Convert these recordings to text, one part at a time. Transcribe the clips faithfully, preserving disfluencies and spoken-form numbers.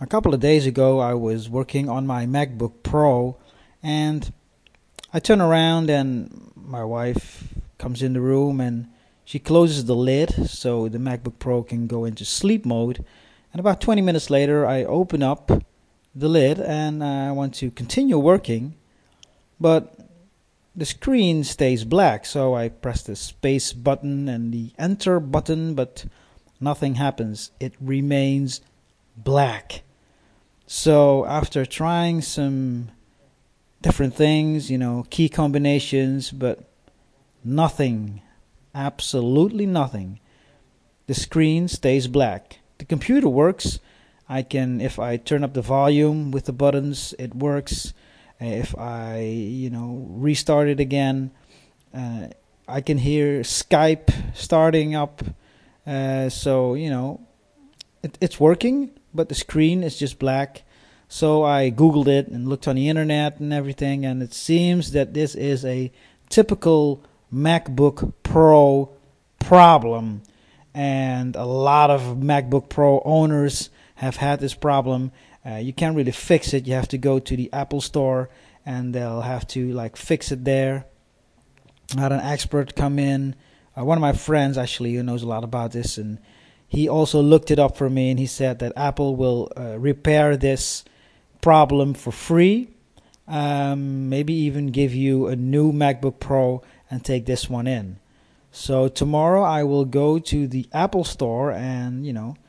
A couple of days ago, I was working on my MacBook Pro, and I turn around, and my wife comes in the room, and she closes the lid so the MacBook Pro can go into sleep mode. And about twenty minutes later, I open up the lid, and I want to continue working, but the screen stays black. So I press the space button and the enter button, but nothing happens. It remains black. So after trying some different things, you know, key combinations, but nothing, absolutely nothing. The screen stays black. The computer works. I can, if I turn up the volume with the buttons, it works. If I, you know, restart it again, uh, I can hear Skype starting up. Uh, so, you know, it, it's working, but the screen is just black. So I Googled it and looked on the internet and everything, and it seems that this is a typical MacBook Pro problem. And a lot of MacBook Pro owners have had this problem. Uh, you can't really fix it. You have to go to the Apple Store, and they'll have to like fix it there. I had an expert come in. Uh, one of my friends actually who knows a lot about this, and he also looked it up for me, and he said that Apple will uh, repair this problem for free. Um, maybe even give you a new MacBook Pro and take this one in. So tomorrow I will go to the Apple Store, and you know,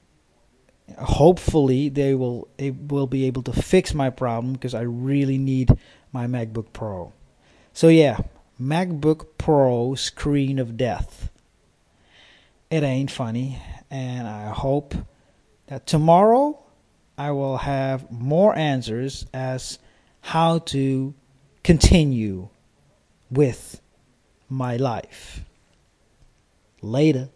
hopefully they will it will be able to fix my problem, because I really need my MacBook Pro. So yeah, MacBook Pro screen of death. It ain't funny, and I hope that tomorrow I will have more answers as how to continue with my life. Later.